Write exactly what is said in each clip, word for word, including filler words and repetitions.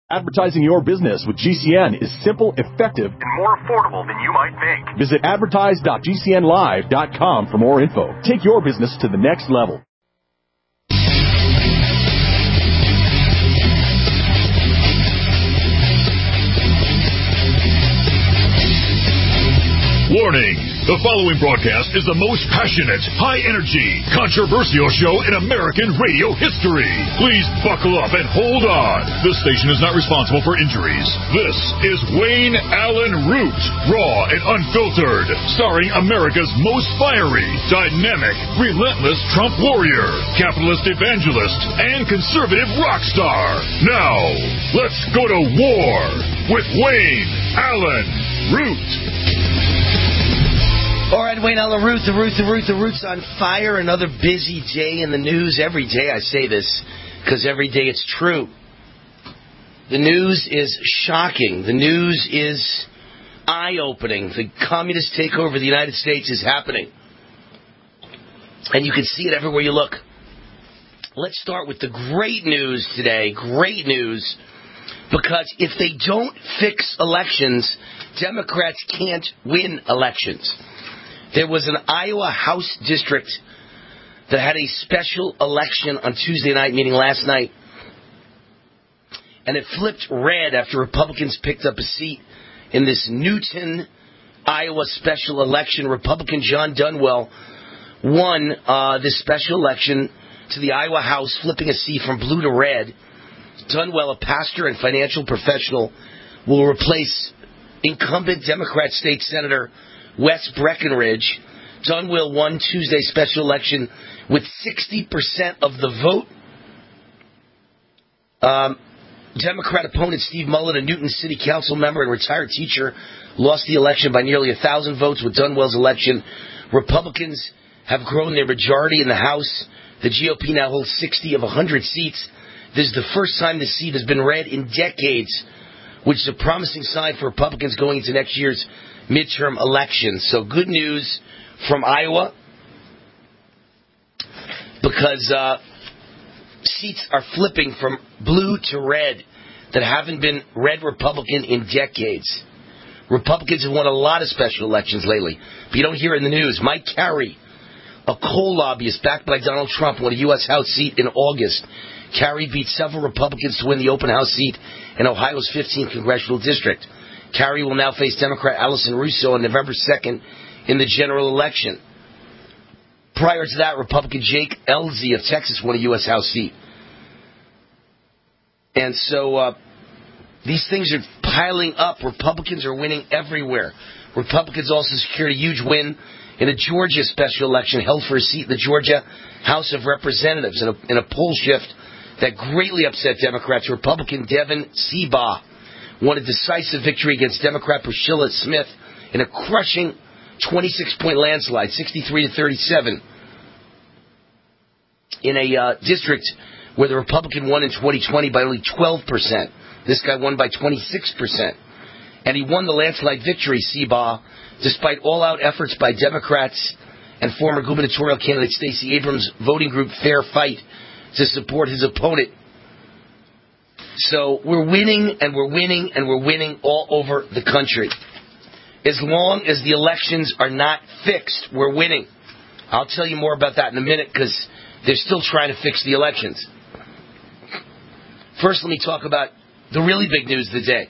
Advertising your business with G C N is simple, effective, and more affordable than you might think. Visit advertise dot g c n live dot com for more info. Take your business to the next level. Warning! The following broadcast is the most passionate, high-energy, controversial show in American radio history. Please buckle up and hold on. This station is not responsible for injuries. This is Wayne Allyn Root, raw and unfiltered, starring America's most fiery, dynamic, relentless Trump warrior, capitalist evangelist, and conservative rock star. Now, let's go to war with Wayne Allyn Root. All right, Wayne Allyn Root, the Root, the Root, the Root's on fire. Another busy day in the news. Every day I say this because every day it's true. The news is shocking. The news is eye-opening. The communist takeover of the United States is happening. And you can see it everywhere you look. Let's start with the great news today. Great news. Because if they don't fix elections, Democrats can't win elections. There was an Iowa House district that had a special election on Tuesday night, meaning last night. And it flipped red after Republicans picked up a seat in this Newton, Iowa special election. Republican John Dunwell won uh, this special election to the Iowa House, flipping a seat from blue to red. Dunwell, a pastor and financial professional, will replace incumbent Democrat State Senator Wes Breckinridge. Dunwell won Tuesday's special election with sixty percent of the vote. Um, Democrat opponent Steve Mullen, a Newton City Council member and retired teacher, lost the election by nearly a thousand votes with Dunwell's election. Republicans have grown their majority in the House. The G O P now holds sixty of one hundred seats. This is the first time the seat has been red in decades, which is a promising sign for Republicans going into next year's midterm elections. So good news from Iowa, because uh, seats are flipping from blue to red that haven't been red Republican in decades. Republicans have won a lot of special elections lately, but you don't hear it in the news. Mike Carey, a coal lobbyist backed by Donald Trump, won a U S House seat in August. Carey beat several Republicans to win the open House seat in Ohio's fifteenth congressional district. Carey will now face Democrat Allison Russo on November second in the general election. Prior to that, Republican Jake Ellzey of Texas won a U S House seat. And so uh, these things are piling up. Republicans are winning everywhere. Republicans also secured a huge win in a Georgia special election held for a seat in the Georgia House of Representatives in a, in a poll shift that greatly upset Democrats. Republican Devin Seabaugh won a decisive victory against Democrat Priscilla Smith in a crushing twenty-six point landslide, sixty-three to thirty-seven, in a uh, district where the Republican won in twenty twenty by only twelve percent. This guy won by twenty-six percent. And he won the landslide victory, Seabaugh, despite all-out efforts by Democrats and former gubernatorial candidate Stacey Abrams' voting group Fair Fight to support his opponent. So we're winning, and we're winning, and we're winning all over the country. As long as the elections are not fixed, we're winning. I'll tell you more about that in a minute, because they're still trying to fix the elections. First, let me talk about the really big news of the day.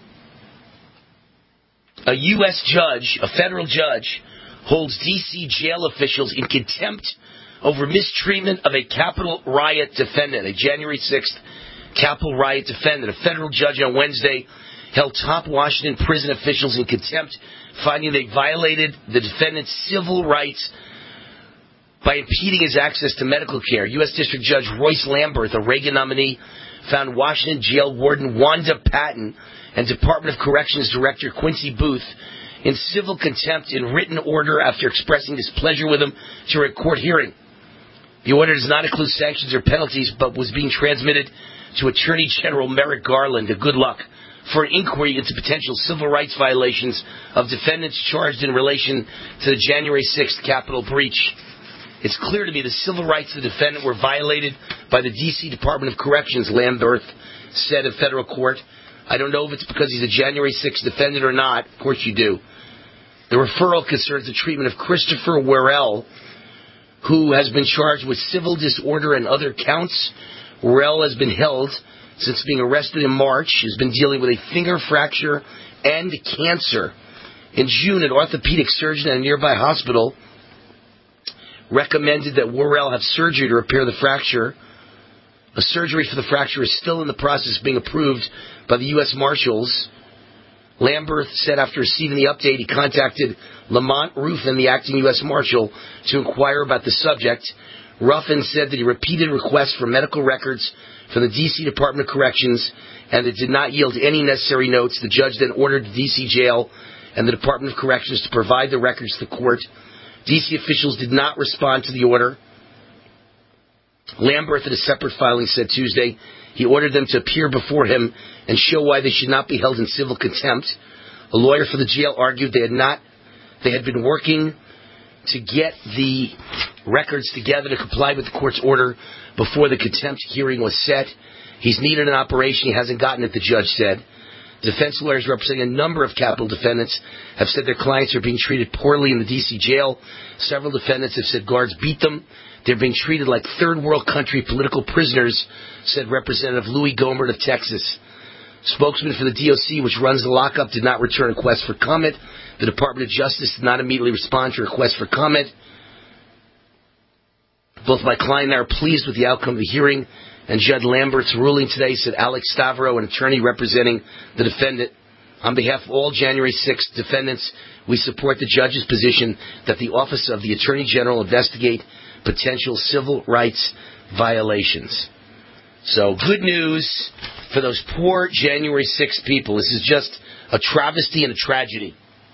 A U S judge, a federal judge, holds D C jail officials in contempt over mistreatment of a Capitol riot defendant, a January sixth Capitol riot defendant. A federal judge on Wednesday held top Washington prison officials in contempt, finding they violated the defendant's civil rights by impeding his access to medical care. U S District Judge Royce Lamberth, a Reagan nominee, found Washington jail warden Wanda Patton and Department of Corrections Director Quincy Booth in civil contempt in written order after expressing displeasure with him during a court hearing. The order does not include sanctions or penalties, but was being transmitted to Attorney General Merrick Garland, a good luck, for an inquiry into potential civil rights violations of defendants charged in relation to the January sixth Capitol breach. It's clear to me the civil rights of the defendant were violated by the D C Department of Corrections, Lamberth said in federal court. I don't know if it's because he's a January sixth defendant or not. Of course you do. The referral concerns the treatment of Christopher Worrell, who has been charged with civil disorder and other counts. Worrell has been held since being arrested in March. He's been dealing with a finger fracture and cancer. In June, an orthopedic surgeon at a nearby hospital recommended that Worrell have surgery to repair the fracture. A surgery for the fracture is still in the process of being approved by the U S Marshals. Lamberth said after receiving the update, he contacted Lamont Ruffin, the acting U S Marshal, to inquire about the subject. Ruffin said that he repeated requests for medical records from the D C Department of Corrections and it did not yield any necessary notes. The judge then ordered the D C jail and the Department of Corrections to provide the records to the court. D C officials did not respond to the order. Lamberth, in a separate filing, said Tuesday he ordered them to appear before him and show why they should not be held in civil contempt. A lawyer for the jail argued they had not, they had been working to get the records together to comply with the court's order before the contempt hearing was set. He's needed an operation. He hasn't gotten it, the judge said. Defense lawyers representing a number of capital defendants have said their clients are being treated poorly in the D C jail. Several defendants have said guards beat them. They're being treated like third world country political prisoners, said Representative Louis Gohmert of Texas. Spokesman for the D O C, which runs the lockup, did not return requests for comment. The Department of Justice did not immediately respond to requests for comment. Both my client and I are pleased with the outcome of the hearing, and Judge Lamberth's ruling today, said Alex Stavro, an attorney representing the defendant. On behalf of all January sixth defendants, we support the judge's position that the Office of the Attorney General investigate potential civil rights violations. So, good news for those poor January sixth people. This is just a travesty and a tragedy.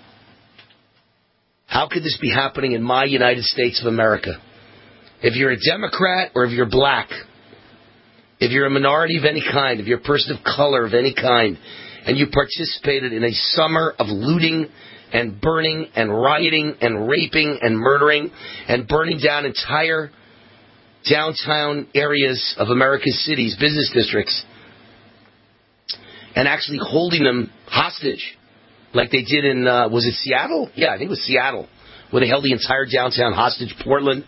How could this be happening in my United States of America? If you're a Democrat or if you're black, if you're a minority of any kind, if you're a person of color of any kind, and you participated in a summer of looting and burning and rioting and raping and murdering and burning down entire downtown areas of America's cities, business districts, and actually holding them hostage, like they did in, uh, was it Seattle? Yeah, I think it was Seattle, where they held the entire downtown hostage. Portland.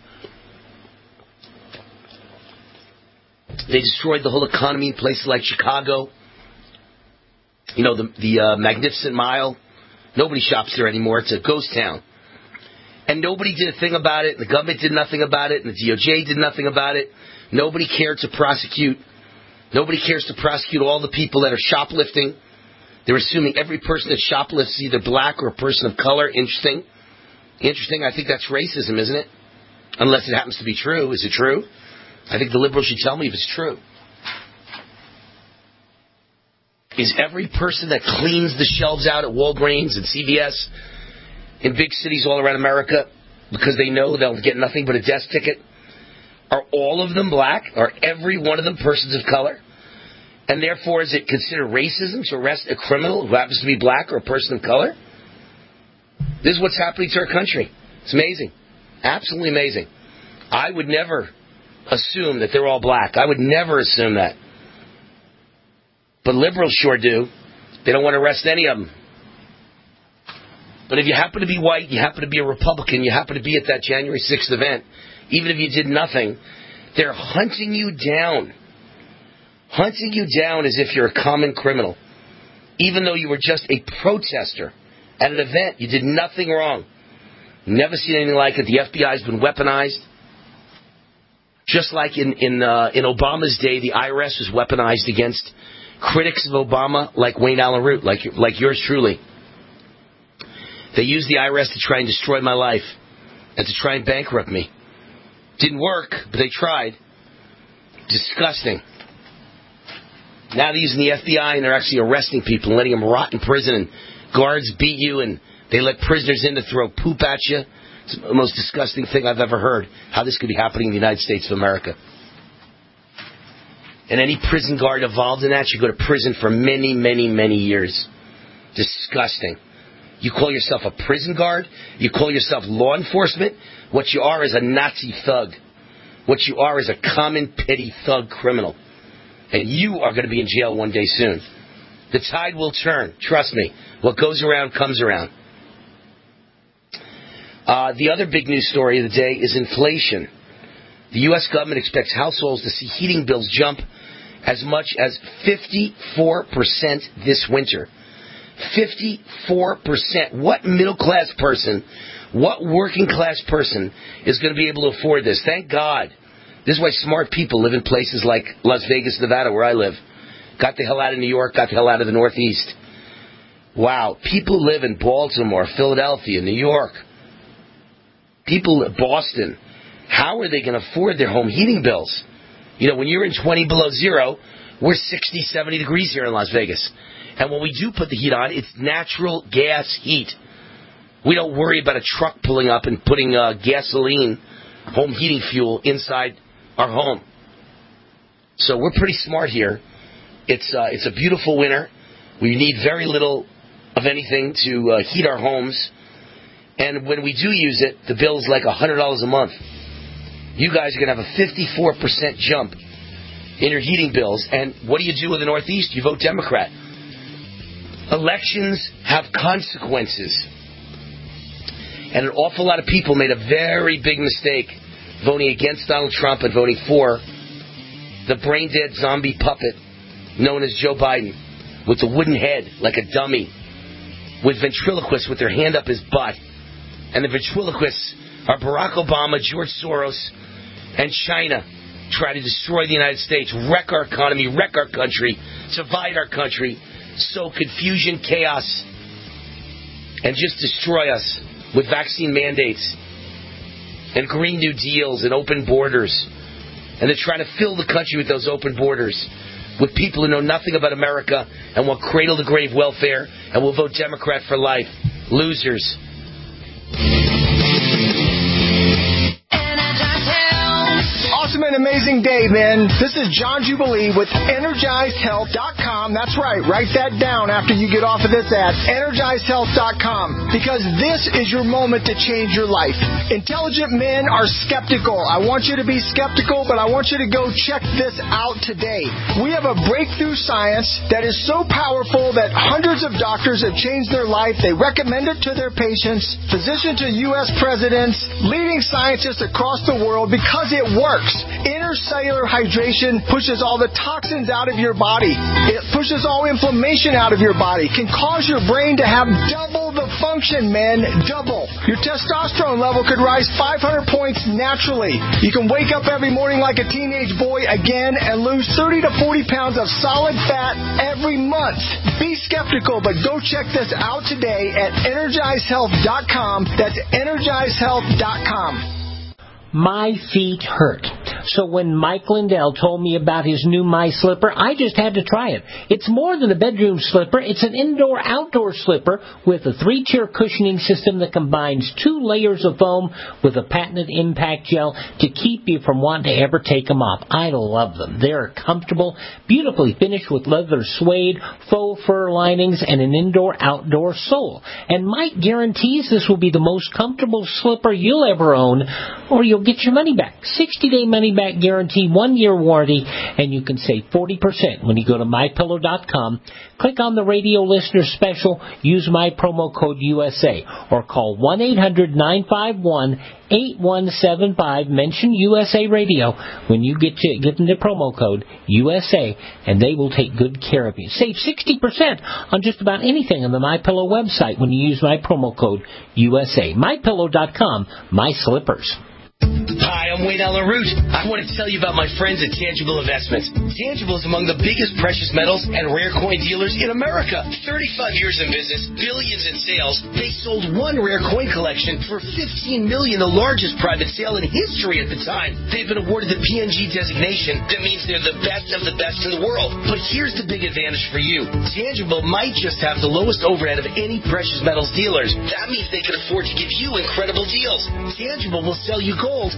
They destroyed the whole economy in places like Chicago. You know, the, the uh, Magnificent Mile. Nobody shops there anymore. It's a ghost town. And nobody did a thing about it. The government did nothing about it. And the D O J did nothing about it. Nobody cared to prosecute. Nobody cares to prosecute all the people that are shoplifting. They're assuming every person that shoplifts is either black or a person of color. Interesting. Interesting. I think that's racism, isn't it? Unless it happens to be true. Is it true? I think the liberals should tell me if it's true. Is every person that cleans the shelves out at Walgreens and C V S in big cities all around America, because they know they'll get nothing but a death ticket, are all of them black? Are every one of them persons of color? And therefore, is it considered racism to arrest a criminal who happens to be black or a person of color? This is what's happening to our country. It's amazing. Absolutely amazing. I would never assume that they're all black. I would never assume that. But liberals sure do. They don't want to arrest any of them. But if you happen to be white, you happen to be a Republican, you happen to be at that January sixth event, even if you did nothing, they're hunting you down. Hunting you down as if you're a common criminal. Even though you were just a protester at an event. You did nothing wrong. Never seen anything like it. The F B I's been weaponized. Just like in in, uh, in Obama's day, the I R S was weaponized against critics of Obama like Wayne Allen Root, like, like yours truly. They used the I R S to try and destroy my life and to try and bankrupt me. Didn't work, but they tried. Disgusting. Now they're using the F B I and they're actually arresting people and letting them rot in prison, and guards beat you and they let prisoners in to throw poop at you. It's the most disgusting thing I've ever heard, how this could be happening in the United States of America. And any prison guard involved in that should go to prison for many, many, many years. Disgusting. You call yourself a prison guard? You call yourself law enforcement? What you are is a Nazi thug. What you are is a common, petty thug criminal. And you are going to be in jail one day soon. The tide will turn. Trust me. What goes around comes around. Uh, the other big news story of the day is inflation. The U S government expects households to see heating bills jump as much as fifty-four percent this winter. fifty-four percent. What middle-class person, what working-class person is going to be able to afford this? Thank God. This is why smart people live in places like Las Vegas, Nevada, where I live. Got the hell out of New York, got the hell out of the Northeast. Wow. People live in Baltimore, Philadelphia, New York. People in Boston. How are they going to afford their home heating bills? You know, when you're in twenty below zero, we're sixty, seventy degrees here in Las Vegas. And when we do put the heat on, it's natural gas heat. We don't worry about a truck pulling up and putting uh, gasoline, home heating fuel, inside our home. So we're pretty smart here. It's uh, it's a beautiful winter. We need very little of anything to uh, heat our homes. And when we do use it, the bill is like one hundred dollars a month. You guys are going to have a fifty-four percent jump in your heating bills. And what do you do in the Northeast? You vote Democrat. Elections have consequences. And an awful lot of people made a very big mistake voting against Donald Trump and voting for the brain-dead zombie puppet known as Joe Biden, with the wooden head like a dummy, with ventriloquists with their hand up his butt. And the ventriloquists are Barack Obama, George Soros, and China, try to destroy the United States, wreck our economy, wreck our country, divide our country, sow confusion, chaos, and just destroy us with vaccine mandates and Green New Deals and open borders. And they're trying to fill the country with those open borders with people who know nothing about America and want cradle-to-grave welfare and will vote Democrat for life. Losers. Awesome and amazing day, man. This is John Jubilee with Energized Health dot com. That's right. Write that down after you get off of this ad. Energized Health dot com. Because this is your moment to change your life. Intelligent men are skeptical. I want you to be skeptical, but I want you to go check this out today. We have a breakthrough science that is so powerful that hundreds of doctors have changed their life. They recommend it to their patients, physicians to U S presidents, leading scientists across the world because it works. Intercellular hydration pushes all the toxins out of your body. It pushes all inflammation out of your body. Can cause your brain to have double the function, man. Double. Your testosterone level could rise five hundred points naturally. You can wake up every morning like a teenage boy again and lose thirty to forty pounds of solid fat every month. Be skeptical, but go check this out today at Energized Health dot com. That's Energized Health dot com. My feet hurt. So when Mike Lindell told me about his new My Slipper, I just had to try it. It's more than a bedroom slipper. It's an indoor-outdoor slipper with a three-tier cushioning system that combines two layers of foam with a patented impact gel to keep you from wanting to ever take them off. I love them. They're comfortable, beautifully finished with leather suede, faux fur linings, and an indoor-outdoor sole. And Mike guarantees this will be the most comfortable slipper you'll ever own, or you'll get your money back. sixty-day money-back guarantee, one-year warranty, and you can save forty percent when you go to my pillow dot com. Click on the radio listener special, use my promo code U S A, or call one eight hundred nine five one eight one seven five. Mention U S A Radio when you get to give them the promo code U S A, and they will take good care of you. Save sixty percent on just about anything on the MyPillow website when you use my promo code U S A. my pillow dot com. My slippers. Hi, I'm Wayne Allen Root. I want to tell you about my friends at Tangible Investments. Tangible is among the biggest precious metals and rare coin dealers in America. thirty-five years in business, billions in sales. They sold one rare coin collection for fifteen million dollars, the largest private sale in history at the time. They've been awarded the P N G designation. That means they're the best of the best in the world. But here's the big advantage for you. Tangible might just have the lowest overhead of any precious metals dealers. That means they can afford to give you incredible deals. Tangible will sell you gold at one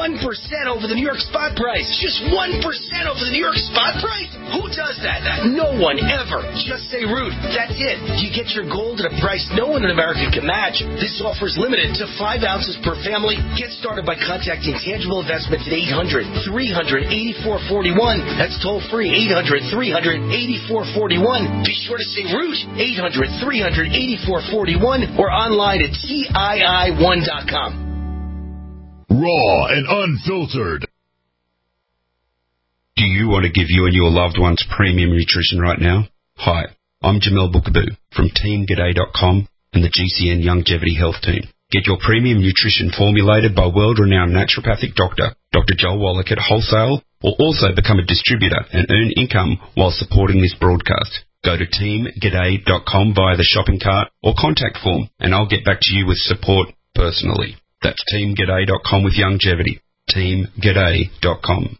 one percent over the New York spot price. Just one percent over the New York spot price? Who does that? No one ever. Just say Root. That's it. You get your gold at a price no one in America can match. This offer is limited to five ounces per family. Get started by contacting Tangible Investments at eight hundred, three hundred, eighty-four forty-one. That's toll free, eight hundred, three hundred, eighty-four forty-one. Be sure to say Root, eight hundred, three hundred, eighty-four forty-one, or online at T I I one dot com. Raw and unfiltered. Do you want to give you and your loved ones premium nutrition right now? Hi, I'm Jamel Bookaboo from Team G'day dot com and the G C N Longevity Health Team. Get your premium nutrition formulated by world-renowned naturopathic doctor, Doctor Joel Wallach at wholesale, or also become a distributor and earn income while supporting this broadcast. Go to Team G'day dot com via the shopping cart or contact form, and I'll get back to you with support personally. That's Team G'day dot com with longevity. Team G'day dot com.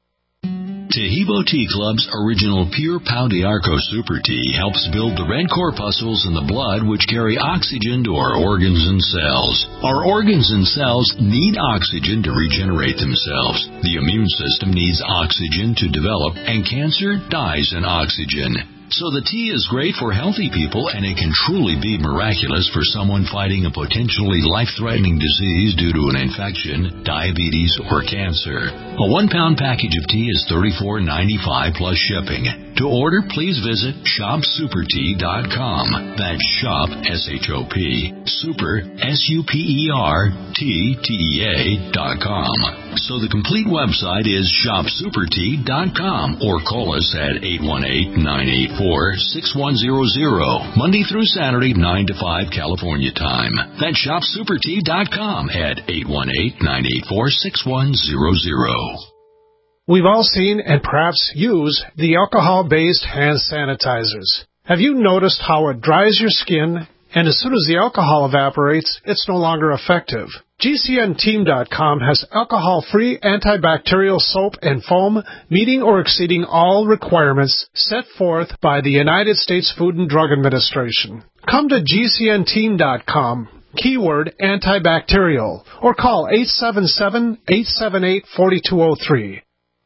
Tehibo Tea Club's original Pure Pau de Arco Super Tea helps build the red corpuscles in the blood which carry oxygen to our organs and cells. Our organs and cells need oxygen to regenerate themselves. The immune system needs oxygen to develop, and cancer dies in oxygen. So the tea is great for healthy people, and it can truly be miraculous for someone fighting a potentially life-threatening disease due to an infection, diabetes, or cancer. A one-pound package of tea is thirty-four ninety-five plus shipping. To order, please visit shop super tea dot com. That's shop, S H O P, super, S U P E R, T, T E A, dot com. So the complete website is shop super tea dot com, or call us at eight one eight, nine eight four, six one zero zero, Monday through Saturday, nine to five California time. That's shop super tea dot com at eight one eight, nine eight four, six one zero zero. We've all seen and perhaps use the alcohol-based hand sanitizers. Have you noticed how it dries your skin, and as soon as the alcohol evaporates, it's no longer effective? G C N team dot com has alcohol-free antibacterial soap and foam meeting or exceeding all requirements set forth by the United States Food and Drug Administration. Come to G C N team dot com, keyword antibacterial, or call eight seven seven, eight seven eight, four two zero three.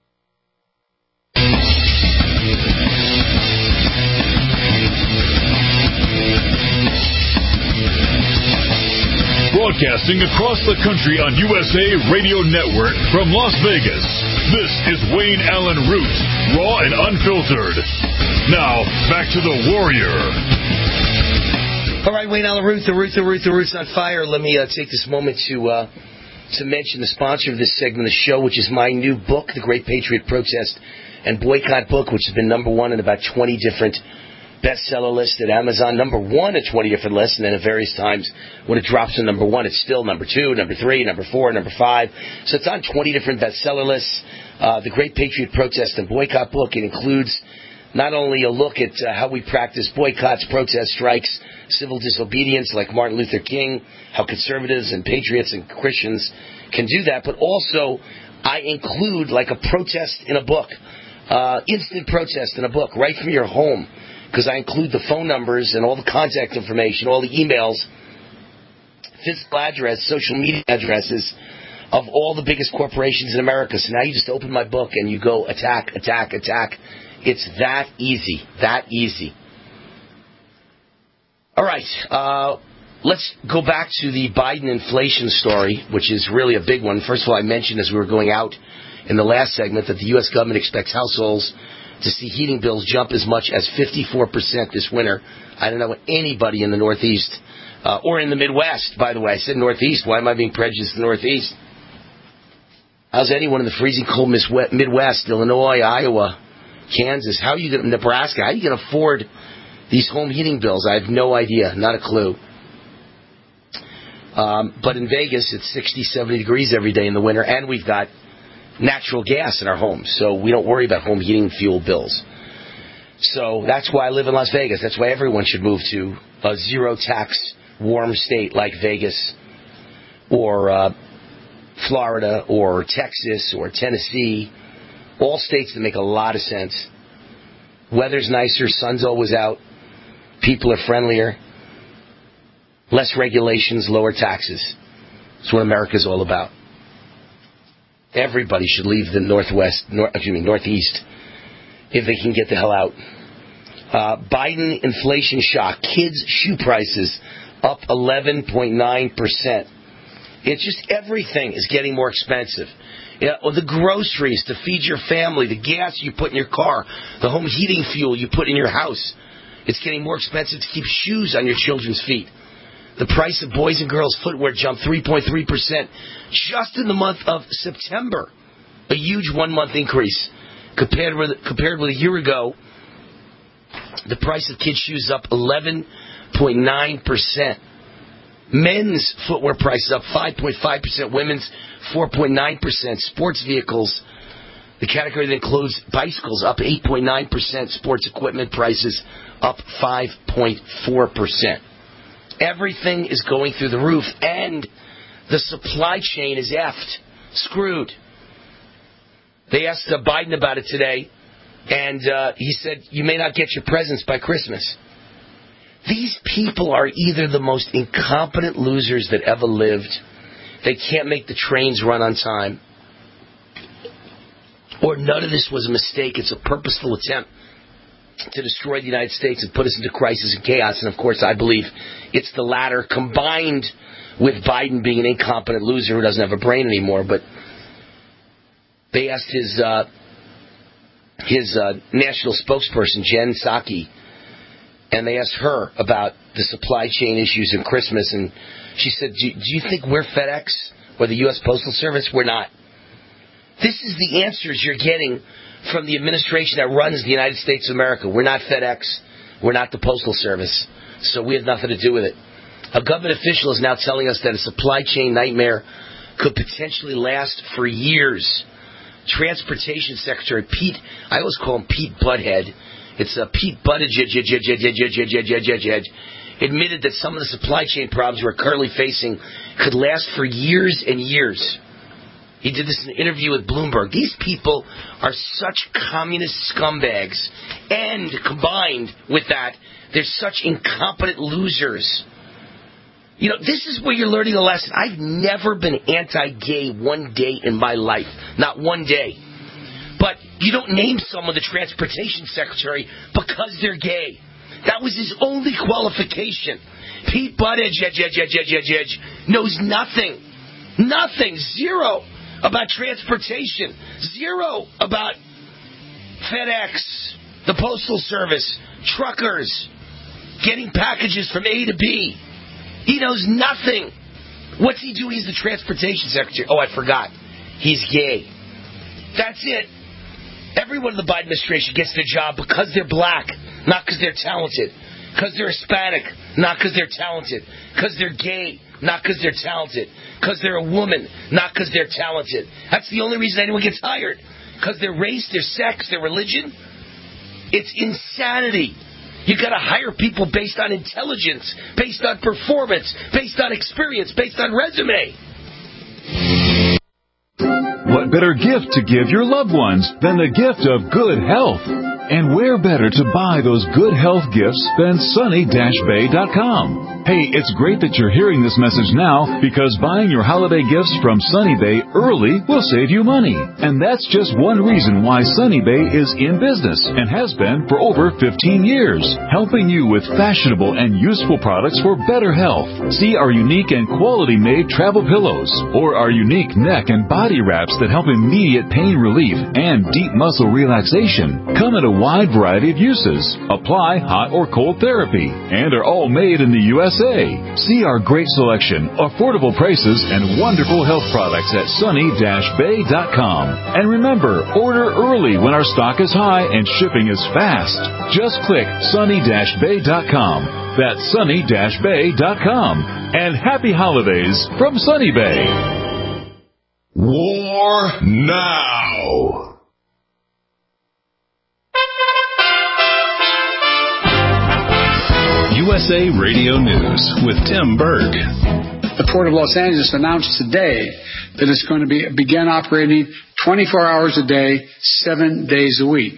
Broadcasting across the country on U S A Radio Network from Las Vegas, this is Wayne Allen Root, raw and unfiltered. Now, back to the Warrior. All right, Wayne Allen Root, the Root, the Root, the Root's on fire. Let me uh, take this moment to uh, to mention the sponsor of this segment of the show, which is my new book, The Great Patriot Protest and Boycott Book, which has been number one in about twenty different bestseller lists at Amazon, number one at twenty different lists, and then at various times when it drops to number one, it's still number two, number three, number four, number five. So it's on twenty different bestseller lists. Uh, the Great Patriot Protest and Boycott Book, it includes not only a look at uh, how we practice boycotts, protests, strikes, civil disobedience like Martin Luther King, how conservatives and patriots and Christians can do that, but also I include like a protest in a book, uh, instant protest in a book, right from your home. Because I include the phone numbers and all the contact information, all the emails, physical address, social media addresses of all the biggest corporations in America. So now you just open my book and you go attack, attack, attack. It's that easy, that easy. All right, uh, let's go back to the Biden inflation story, which is really a big one. First of all, I mentioned as we were going out in the last segment that the U S government expects households to see heating bills jump as much as fifty-four percent this winter. I don't know anybody in the Northeast uh, or in the Midwest, by the way. I said Northeast. Why am I being prejudiced to the Northeast? How's anyone in the freezing cold Midwest, Illinois, Iowa, Kansas, how are you going to, Nebraska, how are you going to afford these home heating bills? I have no idea, not a clue. Um, but in Vegas, it's sixty, seventy degrees every day in the winter, and we've got natural gas in our homes, so we don't worry about home heating fuel bills. So that's why I live in Las Vegas. That's why everyone should move to a zero-tax, warm state like Vegas or uh, Florida or Texas or Tennessee, all states that make a lot of sense. Weather's nicer, sun's always out, people are friendlier, less regulations, lower taxes. That's what America's all about. Everybody should leave the northwest, nor, excuse me, northeast, if they can get the hell out. Uh, Biden inflation shock. Kids' shoe prices up eleven point nine percent. It's just everything is getting more expensive. Yeah, or the groceries to feed your family, the gas you put in your car, the home heating fuel you put in your house. It's getting more expensive to keep shoes on your children's feet. The price of boys and girls' footwear jumped three point three percent just in the month of September. A huge one-month increase. Compared with, compared with a year ago, the price of kids' shoes up eleven point nine percent. Men's footwear prices up five point five percent. Women's four point nine percent. Sports vehicles, the category that includes bicycles, up eight point nine percent. Sports equipment prices up five point four percent. Everything is going through the roof, and the supply chain is effed, screwed. They asked uh, Biden about it today, and uh, he said, you may not get your presents by Christmas. These people are either the most incompetent losers that ever lived, they can't make the trains run on time, or none of this was a mistake. It's a purposeful attempt to destroy the United States and put us into crisis and chaos. And, of course, I believe it's the latter, combined with Biden being an incompetent loser who doesn't have a brain anymore. But they asked his uh, his uh, national spokesperson, Jen Psaki, and they asked her about the supply chain issues in Christmas. And she said, do, do you think we're FedEx or the U S Postal Service? We're not. This is the answers you're getting from the administration that runs the United States of America. We're not FedEx. We're not the Postal Service. So we have nothing to do with it. A government official is now telling us that a supply chain nightmare could potentially last for years. Transportation Secretary Pete, I always call him Pete Butthead. It's a Pete Buttigieg, admitted that some of the supply chain problems we're currently facing could last for years and years. He did this in an interview with Bloomberg. These people are such communist scumbags. And combined with that, they're such incompetent losers. You know, this is where you're learning a lesson. I've never been anti-gay one day in my life. Not one day. But you don't name someone the transportation secretary because they're gay. That was his only qualification. Pete Buttigieg knows nothing. Nothing. Zero. About transportation, zero about FedEx, the Postal Service, truckers, getting packages from A to B. He knows nothing. What's he do? He's the transportation secretary. Oh, I forgot. He's gay. That's it. Everyone in the Biden administration gets their job because they're black, not because they're talented. Because they're Hispanic, not because they're talented. Because they're gay, not because they're talented. Because they're a woman, not because they're talented. That's the only reason anyone gets hired. Because their race, their sex, their religion. It's insanity. You got to hire people based on intelligence, based on performance, based on experience, based on resume. What better gift to give your loved ones than the gift of good health? And where better to buy those good health gifts than sunny dash bay dot com? Hey, it's great that you're hearing this message now, because buying your holiday gifts from Sunny Bay early will save you money. And that's just one reason why Sunny Bay is in business and has been for over fifteen years, helping you with fashionable and useful products for better health. See our unique and quality-made travel pillows, or our unique neck and body wraps that help immediate pain relief and deep muscle relaxation. Come in a wide variety of uses, apply hot or cold therapy, and are all made in the U S A. See our great selection, affordable prices, and wonderful health products at sunny dash bay dot com. And remember, order early when our stock is high and shipping is fast. Just click sunny dash bay dot com. That's sunny dash bay dot com. And happy holidays from Sunny Bay. War now. U S A Radio News with Tim Berg. The Port of Los Angeles announced today that it's going to be begin operating twenty-four hours a day, seven days a week.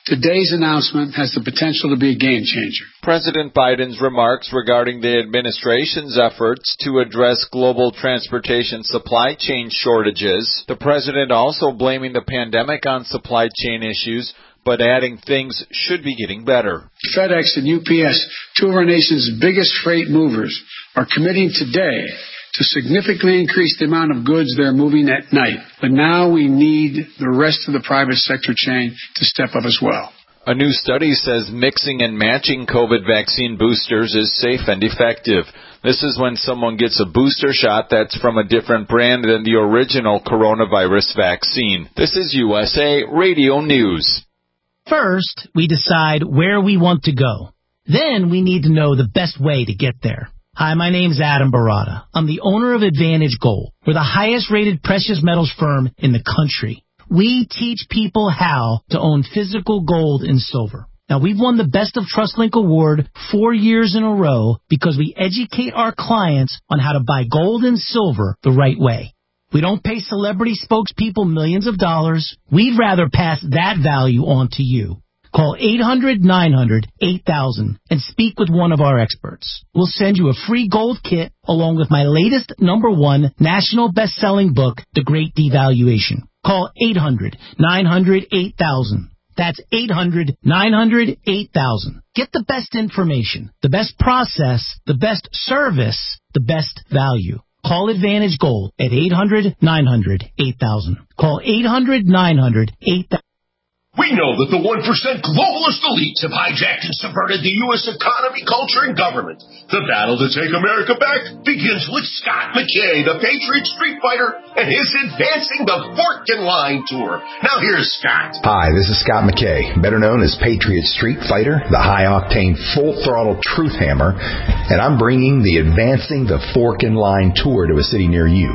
today's announcement has the potential to be a game changer. President Biden's remarks regarding the administration's efforts to address global transportation supply chain shortages. The president also blaming the pandemic on supply chain issues, but adding things should be getting better. FedEx and U P S, two of our nation's biggest freight movers, are committing today to significantly increase the amount of goods they're moving at night. But now we need the rest of the private sector chain to step up as well. A new study says mixing and matching COVID vaccine boosters is safe and effective. This is when someone gets a booster shot that's from a different brand than the original coronavirus vaccine. This is U S A Radio News. First, we decide where we want to go. Then we need to know the best way to get there. Hi, my name's Adam Barada. I'm the owner of Advantage Gold. We're the highest-rated precious metals firm in the country. We teach people how to own physical gold and silver. Now, we've won the Best of TrustLink Award four years in a row because we educate our clients on how to buy gold and silver the right way. We don't pay celebrity spokespeople millions of dollars. We'd rather pass that value on to you. Call eight hundred nine hundred eight thousand and speak with one of our experts. We'll send you a free gold kit along with my latest number one national best-selling book, The Great Devaluation. Call eight hundred nine hundred eight thousand. That's eight hundred nine hundred eight thousand. Get the best information, the best process, the best service, the best value. Call Advantage Gold at eight hundred nine hundred eight thousand. Call eight hundred nine hundred eight thousand. We know that the one percent globalist elites have hijacked and subverted the U S economy, culture, and government. The battle to take America back begins with Scott McKay, the Patriot Street Fighter, and his Advancing the Fork and Line Tour. Now here's Scott. Hi, this is Scott McKay, better known as Patriot Street Fighter, the high-octane, full-throttle truth hammer, and I'm bringing the Advancing the Fork and Line Tour to a city near you.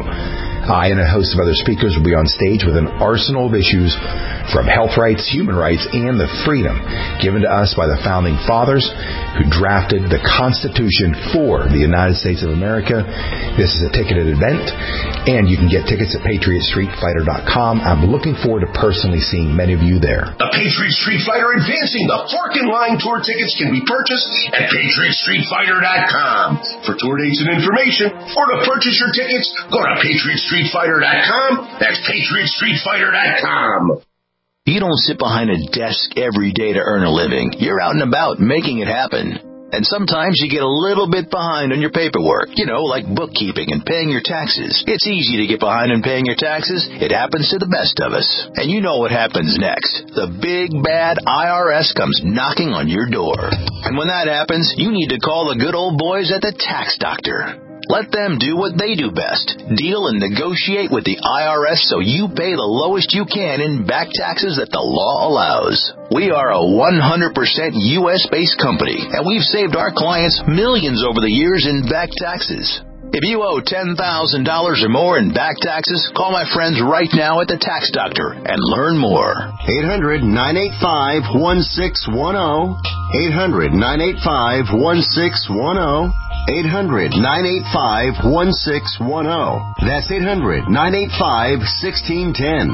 I and a host of other speakers will be on stage with an arsenal of issues from health rights, human rights, and the freedom given to us by the Founding Fathers who drafted the Constitution for the United States of America. This is a ticketed event, and you can get tickets at patriot street fighter dot com. I'm looking forward to personally seeing many of you there. The Patriot Street Fighter Advancing the Fork and Line Tour tickets can be purchased at patriot street fighter dot com. For tour dates and information, or to purchase your tickets, go to patriot street fighter dot com. That's patriot street fighter dot com. You don't sit behind a desk every day to earn a living. You're out and about making it happen. And sometimes you get a little bit behind on your paperwork, you know, like bookkeeping and paying your taxes. It's easy to get behind on paying your taxes. It happens to the best of us. And you know what happens next. The big, bad I R S comes knocking on your door. And when that happens, you need to call the good old boys at the Tax Doctor. Let them do what they do best. Deal and negotiate with the I R S so you pay the lowest you can in back taxes that the law allows. We are a one hundred percent U S-based company, and we've saved our clients millions over the years in back taxes. If you owe ten thousand dollars or more in back taxes, call my friends right now at the Tax Doctor and learn more. eight hundred nine eight five one six one zero. eight hundred nine eight five one six one zero. eight hundred nine eight five one six one zero. That's eight hundred nine eight five one six one zero.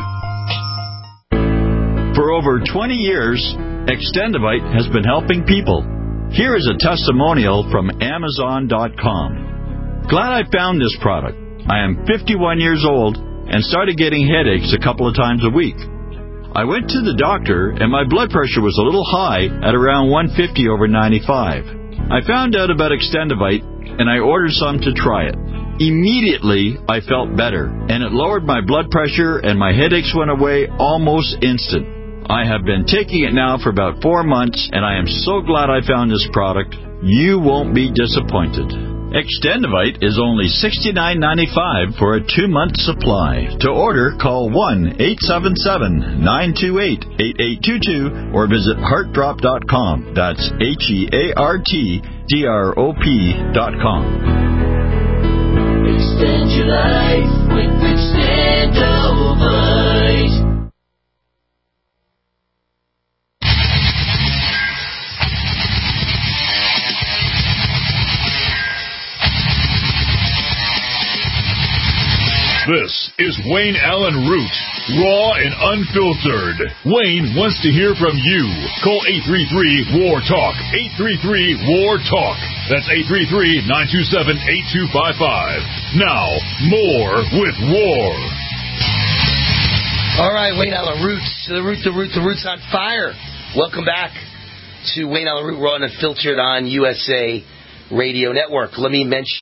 For over twenty years, Extendivite has been helping people. Here is a testimonial from Amazon dot com. Glad I found this product. I am fifty-one years old and started getting headaches a couple of times a week. I went to the doctor and my blood pressure was a little high at around one fifty over ninety-five. I found out about Extendivite and I ordered some to try it. Immediately, I felt better and it lowered my blood pressure and my headaches went away almost instant. I have been taking it now for about four months and I am so glad I found this product. You won't be disappointed. Extendivite is only sixty-nine ninety-five for a two-month supply. To order, call one eight seven seven nine two eight eight eight two two or visit heart drop dot com. That's H E A R T D R O P dot com. Extend your life with Extendivite. This is Wayne Allen Root, raw and unfiltered. Wayne wants to hear from you. Call eight three three, W A R, TALK, eight three three, W A R, TALK. That's eight three three, nine two seven, eight two five five. Now, more with W A R. All right, Wayne Allen Root, the Root, the Root, the Root's on fire. Welcome back to Wayne Allen Root, raw and unfiltered on U S A Radio Network. Let me mention,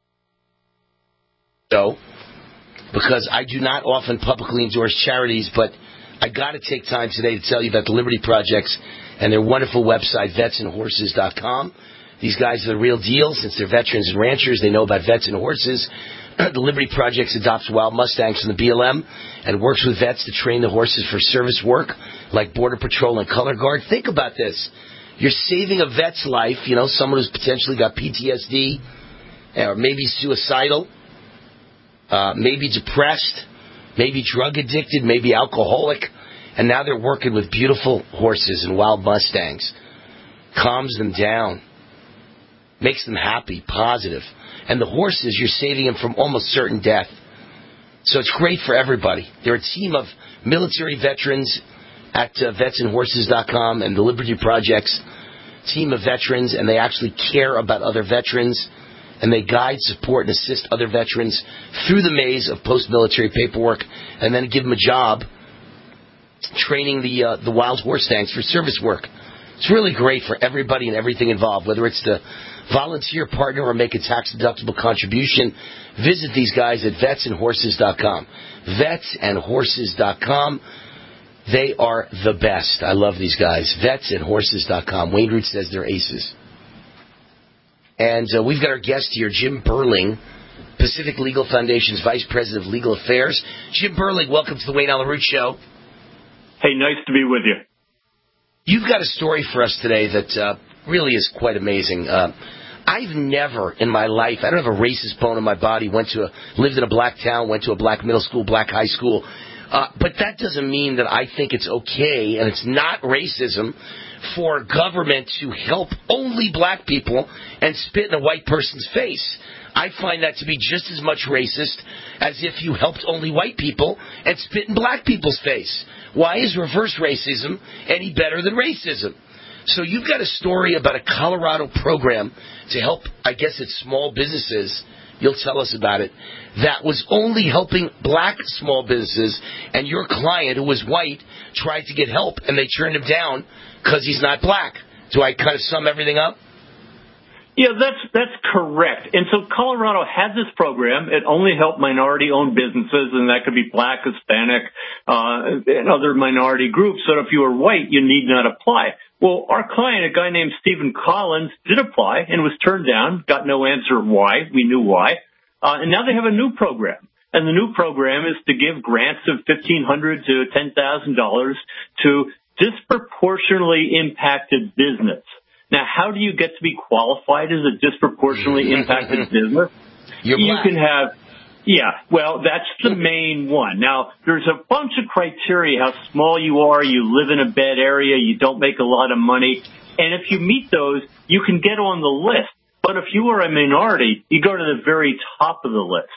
though, because I do not often publicly endorse charities, but I got to take time today to tell you about the Liberty Projects and their wonderful website, vets and horses dot com. These guys are the real deal. Since they're veterans and ranchers, they know about vets and horses. The Liberty Projects adopts wild Mustangs from the B L M and works with vets to train the horses for service work like Border Patrol and Color Guard. Think about this. You're saving a vet's life, you know, someone who's potentially got P T S D or maybe suicidal. Uh, maybe depressed, maybe drug addicted, maybe alcoholic, and now they're working with beautiful horses and wild Mustangs. Calms them down, makes them happy, positive. And the horses, you're saving them from almost certain death. So it's great for everybody. They're a team of military veterans at uh, vets and horses dot com and the Liberty Projects, team of veterans, and they actually care about other veterans. And they guide, support, and assist other veterans through the maze of post-military paperwork, and then give them a job training the uh, the wild horse tanks for service work. It's really great for everybody and everything involved, whether it's to volunteer, partner, or make a tax-deductible contribution. Visit these guys at vets and horses dot com. vets and horses dot com. They are the best. I love these guys. vets and horses dot com. Wayne Root says they're aces. And uh, we've got our guest here, Jim Burling, Pacific Legal Foundation's Vice President of Legal Affairs. Jim Burling, welcome to the Wayne Allen Root Show. Hey, nice to be with you. You've got a story for us today that uh, really is quite amazing. Uh, I've never in my life, I don't have a racist bone in my body, went to a, lived in a black town, went to a black middle school, black high school. Uh, but that doesn't mean that I think it's okay, and it's not racism, for government to help only black people and spit in a white person's face. I find that to be just as much racist as if you helped only white people and spit in black people's face. Why is reverse racism any better than racism? So you've got a story about a Colorado program to help, I guess it's small businesses, you'll tell us about it, that was only helping black small businesses, and your client, who was white, tried to get help, and they turned him down because he's not black. Do I kind of sum everything up? Yeah, that's that's correct. And so Colorado had this program. It only helped minority-owned businesses, and that could be black, Hispanic, uh, and other minority groups. So if you were white, you need not apply. Well, our client, a guy named Stephen Collins, did apply and was turned down, got no answer why. We knew why. Uh, and now they have a new program. And the new program is to give grants of fifteen hundred dollars to ten thousand dollars to disproportionately impacted business. Now, how do you get to be qualified as a disproportionately impacted business? You're you black. can have, yeah, well, that's the main one. Now, there's a bunch of criteria, how small you are, you live in a bad area, you don't make a lot of money. And if you meet those, you can get on the list. But if you are a minority, you go to the very top of the list.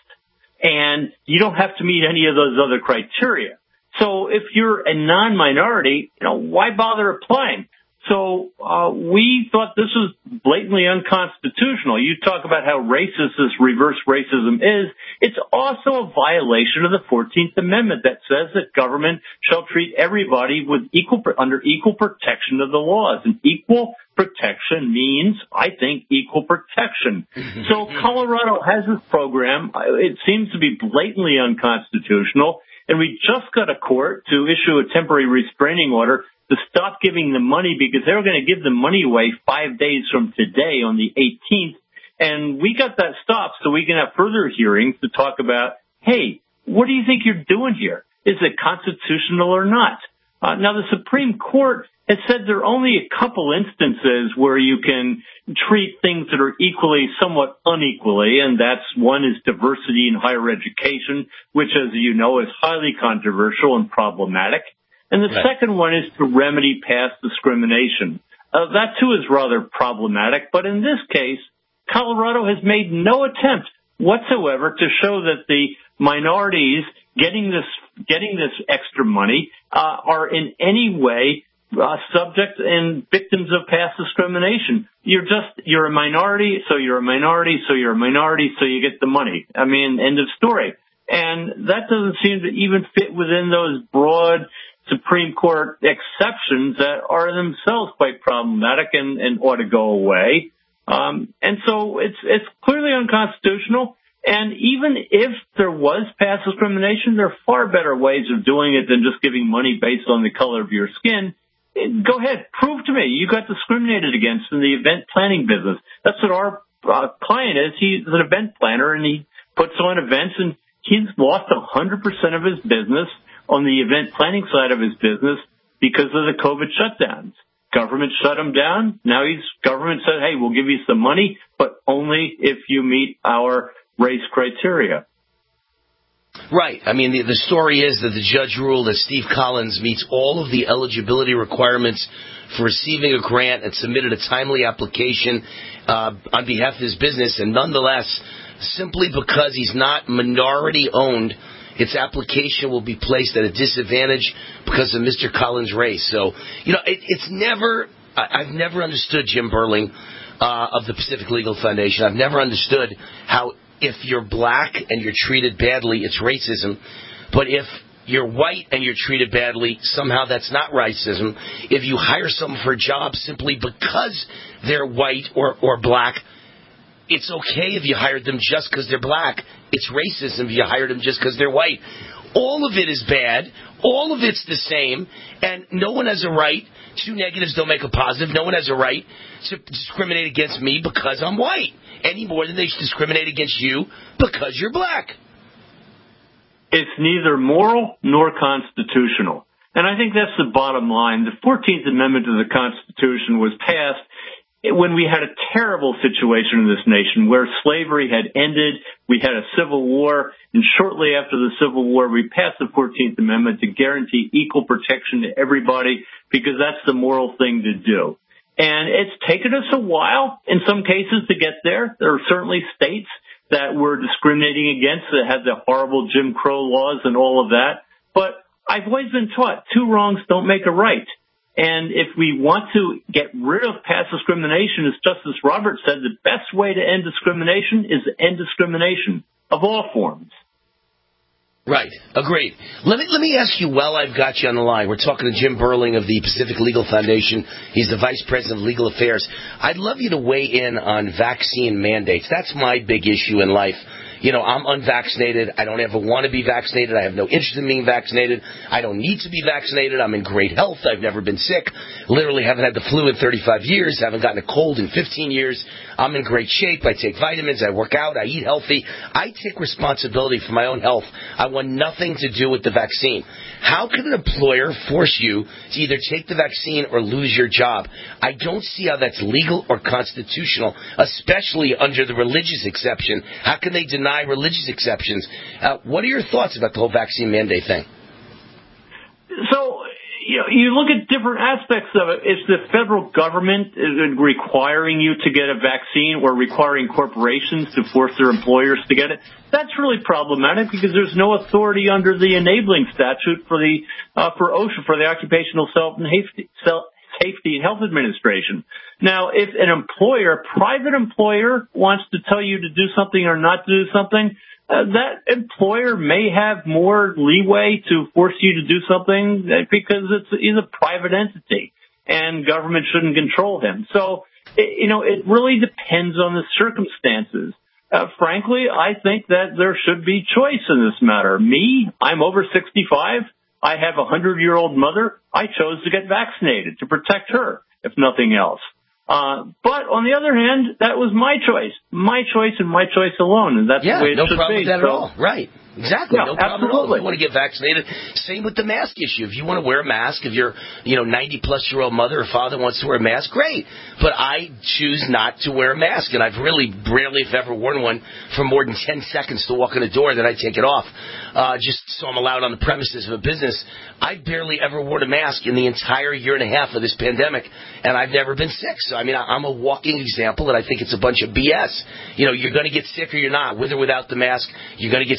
And you don't have to meet any of those other criteria. So if you're a non-minority, you know, why bother applying? So uh, we thought this was blatantly unconstitutional. You talk about how racist this reverse racism is. It's also a violation of the fourteenth Amendment that says that government shall treat everybody with equal under equal protection of the laws. And equal protection means, I think, equal protection. So Colorado has this program. It seems to be blatantly unconstitutional. And we just got a court to issue a temporary restraining order to stop giving them money because they were going to give the money away five days from today on the eighteenth. And we got that stopped so we can have further hearings to talk about, hey, what do you think you're doing here? Is it constitutional or not? Uh, now, the Supreme Court has said there are only a couple instances where you can treat things that are equally, somewhat unequally, and that's one is diversity in higher education, which, as you know, is highly controversial and problematic. And the right. second one is to remedy past discrimination. Uh, that, too, is rather problematic. But in this case, Colorado has made no attempt whatsoever to show that the minorities getting this getting this extra money uh, are in any way uh, subject and victims of past discrimination. You're just you're a minority, so you're a minority, so you're a minority, so you get the money. I mean, end of story. And that doesn't seem to even fit within those broad Supreme Court exceptions that are themselves quite problematic and, and ought to go away. Um, and so it's it's clearly unconstitutional. And even if there was past discrimination, there are far better ways of doing it than just giving money based on the color of your skin. Go ahead, prove to me you got discriminated against in the event planning business. That's what our uh, client is. He's an event planner, and he puts on events, and he's lost one hundred percent of his business on the event planning side of his business because of the COVID shutdowns. Government shut him down. Now he's government said, hey, we'll give you some money, but only if you meet our race criteria. Right. I mean, the, the story is that the judge ruled that Steve Collins meets all of the eligibility requirements for receiving a grant and submitted a timely application uh, on behalf of his business, and nonetheless, simply because he's not minority-owned, its application will be placed at a disadvantage because of Mister Collins' race. So, you know, it, it's never, I, I've never understood Jim Burling uh, of the Pacific Legal Foundation. I've never understood how if you're black and you're treated badly, it's racism. But if you're white and you're treated badly, somehow that's not racism. If you hire someone for a job simply because they're white or, or black, it's okay if you hired them just because they're black. It's racism if you hired them just because they're white. All of it is bad. All of it's the same. And no one has a right. Two negatives don't make a positive. No one has a right to discriminate against me because I'm white, any more than they should discriminate against you because you're black. It's neither moral nor constitutional. And I think that's the bottom line. The fourteenth Amendment to the Constitution was passed when we had a terrible situation in this nation where slavery had ended, we had a civil war, and shortly after the Civil War, we passed the fourteenth Amendment to guarantee equal protection to everybody because that's the moral thing to do. And it's taken us a while, in some cases, to get there. There are certainly states that we're discriminating against that had the horrible Jim Crow laws and all of that. But I've always been taught two wrongs don't make a right. And if we want to get rid of past discrimination, as Justice Roberts said, the best way to end discrimination is to end discrimination of all forms. Right. Agreed. Let me let me ask you while I've got you on the line. We're talking to Jim Burling of the Pacific Legal Foundation. He's the Vice President of Legal Affairs. I'd love you to weigh in on vaccine mandates. That's my big issue in life. You know, I'm unvaccinated. I don't ever want to be vaccinated. I have no interest in being vaccinated. I don't need to be vaccinated. I'm in great health. I've never been sick. Literally haven't had the flu in thirty-five years. Haven't gotten a cold in fifteen years. I'm in great shape. I take vitamins. I work out. I eat healthy. I take responsibility for my own health. I want nothing to do with the vaccine. How can an employer force you to either take the vaccine or lose your job? I don't see how that's legal or constitutional, especially under the religious exception. How can they deny religious exceptions? Uh, what are your thoughts about the whole vaccine mandate thing? So, you know, you look at different aspects of it. Is the federal government requiring you to get a vaccine or requiring corporations to force their employers to get it? That's really problematic because there's no authority under the enabling statute for the uh, for OSHA, for the Occupational Self and Safety and Health Administration. Now, if an employer, private employer, wants to tell you to do something or not to do something, uh, that employer may have more leeway to force you to do something because it's he's a private entity and government shouldn't control him. So, it, you know, it really depends on the circumstances. Uh, frankly, I think that there should be choice in this matter. Me, I'm over sixty-five. I have a hundred-year-old mother. I chose to get vaccinated to protect her, if nothing else. Uh, but on the other hand, that was my choice, my choice and my choice alone, and that's yeah, the way it no should problem be. with that so, at all. Right. Exactly. Yeah, no problem absolutely. at all. If you want to get vaccinated. Same with the mask issue. If you want to wear a mask, if you're, you know, ninety-plus-year-old mother or father wants to wear a mask, great. But I choose not to wear a mask, and I've really rarely, if ever, worn one for more than ten seconds to walk in the door, then I take it off, uh, just so I'm allowed on the premises of a business. I barely ever wore a mask in the entire year and a half of this pandemic, and I've never been sick. So, I mean, I'm a walking example, and I think it's a bunch of B S. You know, you're going to get sick or you're not, with or without the mask. You're going to get sick with or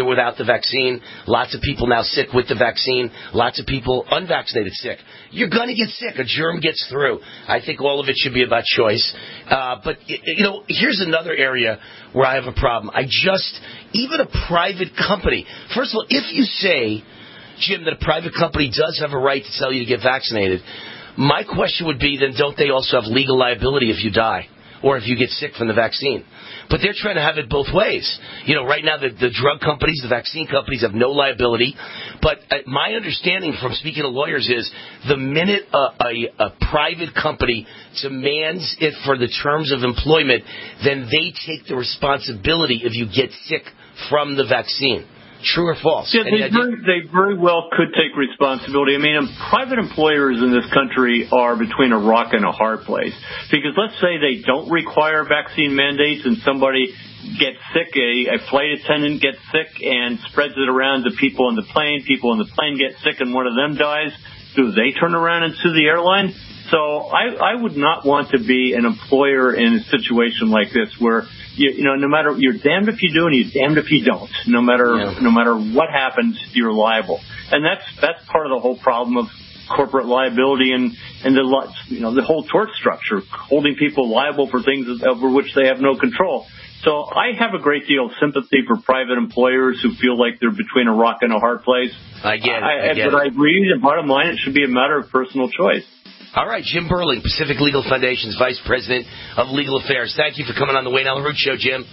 or without the vaccine. Lots of people now sick with the vaccine. Lots of people unvaccinated sick. You're going to get sick. A germ gets through. I think all of it should be about choice. Uh, but, you know, here's another area where I have a problem. I just, even a private company, first of all, if you say, Jim, that a private company does have a right to tell you to get vaccinated, my question would be, then don't they also have legal liability if you die or if you get sick from the vaccine? But they're trying to have it both ways. You know, right now the, the drug companies, the vaccine companies have no liability. But uh, my understanding from speaking to lawyers is the minute a, a, a private company demands it for the terms of employment, then they take the responsibility if you get sick from the vaccine. True or false? Yeah, they very, they very well could take responsibility. I mean, private employers in this country are between a rock and a hard place. Because let's say they don't require vaccine mandates and somebody gets sick, a, a flight attendant gets sick and spreads it around to people on the plane. People on the plane get sick and one of them dies. Do they turn around and sue the airline? So I, I would not want to be an employer in a situation like this where, you, you know, no matter, you're damned if you do and you're damned if you don't. No matter, yeah. no matter what happens, you're liable. And that's, that's part of the whole problem of corporate liability and, and the, you know, the whole tort structure, holding people liable for things over which they have no control. So I have a great deal of sympathy for private employers who feel like they're between a rock and a hard place. I get it. I, I get but it. I agree. The bottom line, it should be a matter of personal choice. All right, Jim Burling, Pacific Legal Foundation's Vice President of Legal Affairs. Thank you for coming on the Wayne Allyn Root Show, Jim.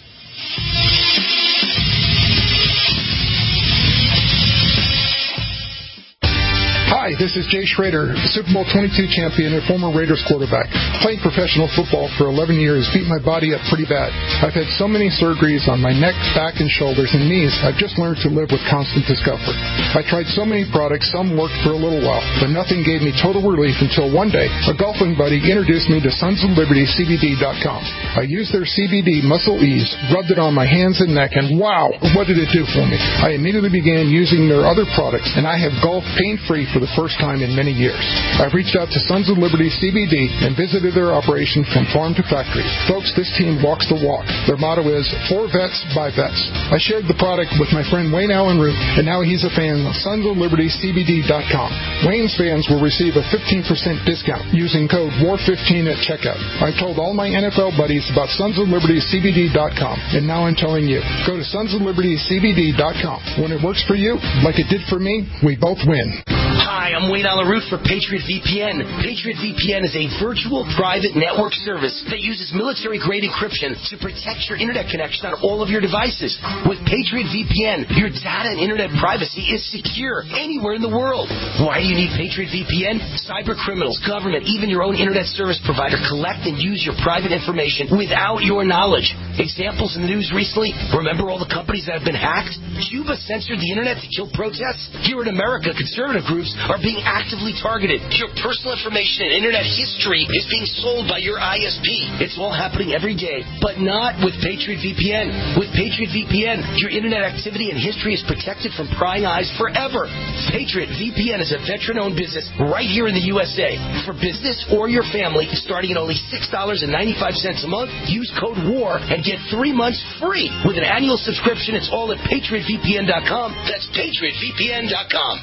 Hi, this is Jay Schrader, Super Bowl twenty-two champion and former Raiders quarterback. Playing professional football for eleven years beat my body up pretty bad. I've had so many surgeries on my neck, back, and shoulders and knees, I've just learned to live with constant discomfort. I tried so many products, some worked for a little while, but nothing gave me total relief until one day, a golfing buddy introduced me to Sons of Liberty C B D dot com. I used their C B D Muscle Ease, rubbed it on my hands and neck, and wow, what did it do for me? I immediately began using their other products, and I have golfed pain-free for the first time in many years. I've reached out to Sons of Liberty C B D and visited their operation from farm to factory. Folks, this team walks the walk. Their motto is, for vets, by vets. I shared the product with my friend Wayne Allyn Root, and now he's a fan of Sons of Liberty C B D dot com. Wayne's fans will receive a fifteen percent discount using code W A R fifteen at checkout. I told all my N F L buddies about Sons of Liberty C B D dot com, and now I'm telling you. Go to Sons of Liberty C B D dot com. When it works for you, like it did for me, we both win. Hi, I'm Wayne Allyn Root for Patriot V P N. Patriot V P N is a virtual private network service that uses military-grade encryption to protect your internet connection on all of your devices. With Patriot V P N, your data and internet privacy is secure anywhere in the world. Why do you need Patriot V P N? Cyber criminals, government, even your own internet service provider collect and use your private information without your knowledge. Examples in the news recently, remember all the companies that have been hacked? Cuba censored the internet to kill protests? Here in America, conservative groups are being actively targeted. Your personal information and internet history is being sold by your I S P. It's all happening every day, but not with Patriot V P N. With Patriot V P N, your internet activity and history is protected from prying eyes forever. Patriot V P N is a veteran-owned business right here in the U S A. For business or your family, starting at only six dollars and ninety-five cents a month, use code WAR and get three months free. With an annual subscription, it's all at Patriot V P N dot com. That's Patriot V P N dot com.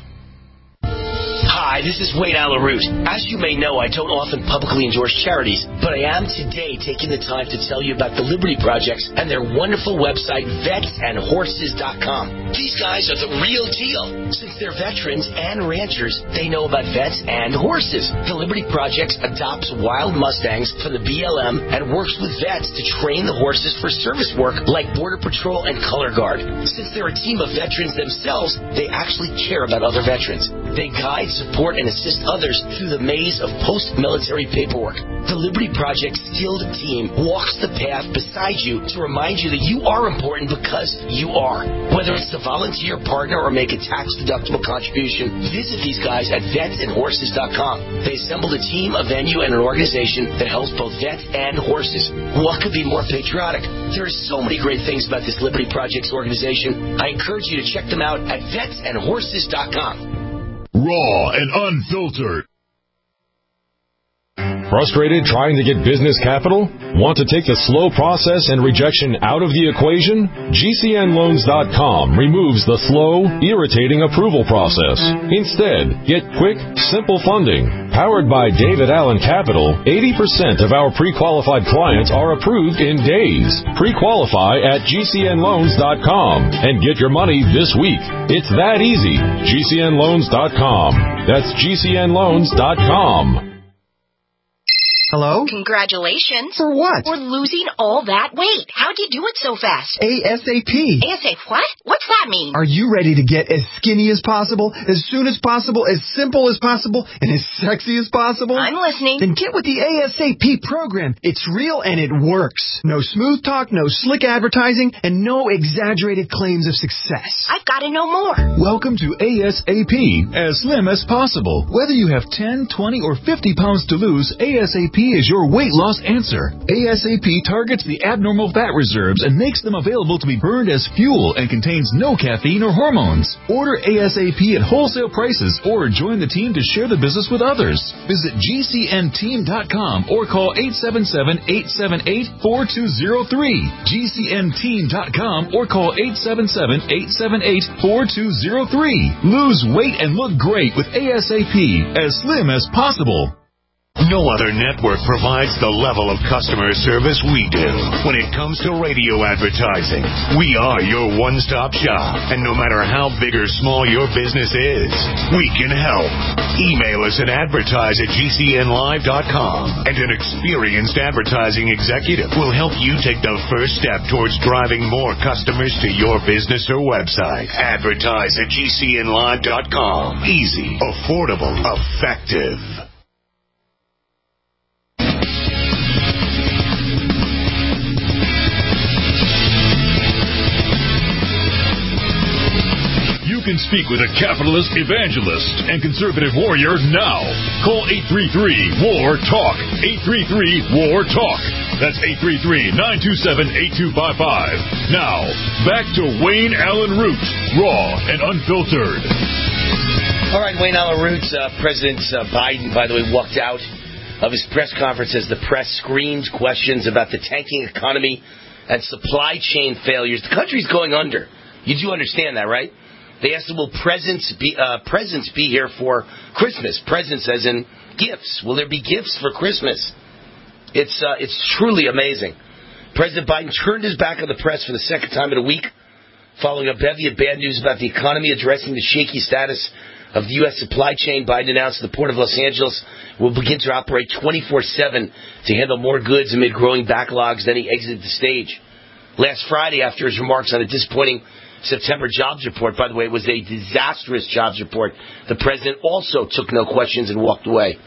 Hi, this is Wayne Allyn Root. As you may know, I don't often publicly endorse charities, but I am today taking the time to tell you about the Liberty Projects and their wonderful website, vets and horses dot com. These guys are the real deal. Since they're veterans and ranchers, they know about vets and horses. The Liberty Projects adopts wild Mustangs for the B L M and works with vets to train the horses for service work like Border Patrol and Color Guard. Since they're a team of veterans themselves, they actually care about other veterans. They guide, support, and assist others through the maze of post-military paperwork. The Liberty Project skilled team walks the path beside you to remind you that you are important because you are. Whether it's to volunteer, partner, or make a tax-deductible contribution, visit these guys at vets and horses dot com. They assembled a team, a venue, and an organization that helps both vets and horses. What could be more patriotic? There are so many great things about this Liberty Projects organization. I encourage you to check them out at vets and horses dot com. Raw and unfiltered. Frustrated trying to get business capital? Want to take the slow process and rejection out of the equation? G C N loans dot com removes the slow, irritating approval process. Instead, get quick, simple funding. Powered by David Allen Capital, eighty percent of our pre-qualified clients are approved in days. Pre-qualify at G C N loans dot com and get your money this week. It's that easy. G C N loans dot com. That's G C N loans dot com. Hello? Congratulations. For what? For losing all that weight. How'd you do it so fast? ASAP. ASAP what? What's that mean? Are you ready to get as skinny as possible, as soon as possible, as simple as possible, and as sexy as possible? I'm listening. Then get with the ASAP program. It's real and it works. No smooth talk, no slick advertising, and no exaggerated claims of success. I've got to know more. Welcome to ASAP, as slim as possible. Whether you have ten, twenty, or fifty pounds to lose, ASAP is your weight loss answer. ASAP targets the abnormal fat reserves and makes them available to be burned as fuel and contains no caffeine or hormones. Order ASAP at wholesale prices or join the team to share the business with others. Visit G C N team dot com or call eight seven seven, eight seven eight, four two zero three. G C N team dot com or call eight seven seven, eight seven eight, four two zero three. Lose weight and look great with ASAP, as slim as possible. No other network provides the level of customer service we do when it comes to radio advertising. We are your one-stop shop, and no matter how big or small your business is, we can help. Email us at advertise at G C N live dot com, and an experienced advertising executive will help you take the first step towards driving more customers to your business or website. Advertise at G C N live dot com. Easy, affordable, effective. You can speak with a capitalist evangelist and conservative warrior now. Call eight three three, W A R, TALK. eight three three, W A R, TALK. That's eight three three, nine two seven, eight two five five. Now, back to Wayne Allyn Root, raw and unfiltered. All right, Wayne Allyn Root, uh, President uh, Biden, by the way, walked out of his press conference as the press screamed questions about the tanking economy and supply chain failures. The country's going under. You do understand that, right? They asked him, will presents be, uh, presents be here for Christmas? Presents as in gifts. Will there be gifts for Christmas? It's uh, it's truly amazing. President Biden turned his back on the press for the second time in a week, following a bevy of bad news about the economy, addressing the shaky status of the U S supply chain. Biden announced the Port of Los Angeles will begin to operate twenty-four seven to handle more goods amid growing backlogs. Then he exited the stage. Last Friday, after his remarks on a disappointing September jobs report, by the way, it was a disastrous jobs report, the president also took no questions and walked away.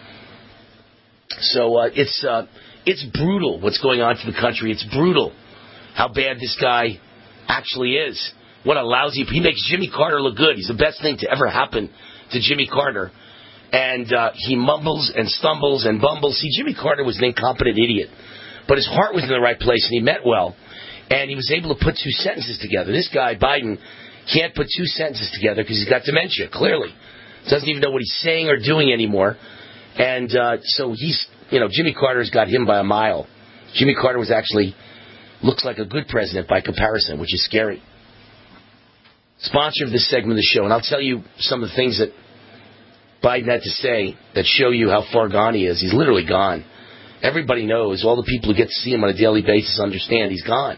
So uh, it's uh, it's brutal what's going on to the country. It's brutal how bad this guy actually is. What a lousy... He makes Jimmy Carter look good. He's the best thing to ever happen to Jimmy Carter. And uh, he mumbles and stumbles and bumbles. See, Jimmy Carter was an incompetent idiot. But his heart was in the right place and he meant well. And he was able to put two sentences together. This guy, Biden, can't put two sentences together because he's got dementia, clearly. Doesn't even know what he's saying or doing anymore. And uh, so he's, you know, Jimmy Carter's got him by a mile. Jimmy Carter was actually, looks like a good president by comparison, which is scary. Sponsor of this segment of the show, and I'll tell you some of the things that Biden had to say that show you how far gone he is. He's literally gone. Everybody knows, all the people who get to see him on a daily basis understand he's gone.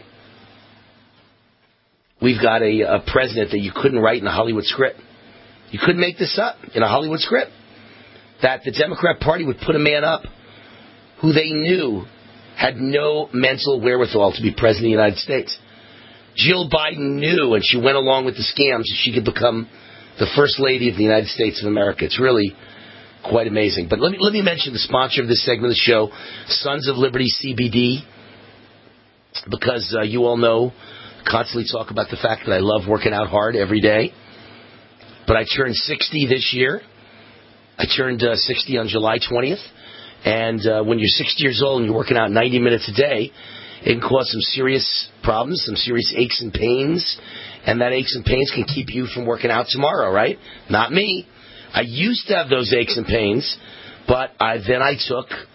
We've got a, a president that you couldn't write in a Hollywood script. You couldn't make this up in a Hollywood script. That the Democrat Party would put a man up who they knew had no mental wherewithal to be president of the United States. Jill Biden knew, and she went along with the scams so she could become the First Lady of the United States of America. It's really quite amazing. But let me, let me mention the sponsor of this segment of the show, Sons of Liberty C B D, because uh, you all know, constantly talk about the fact that I love working out hard every day. But I turned sixty this year. I turned uh, sixty on July twentieth. And uh, when you're sixty years old and you're working out ninety minutes a day, it can cause some serious problems, some serious aches and pains. And that aches and pains can keep you from working out tomorrow, right? Not me. I used to have those aches and pains, but I, then I took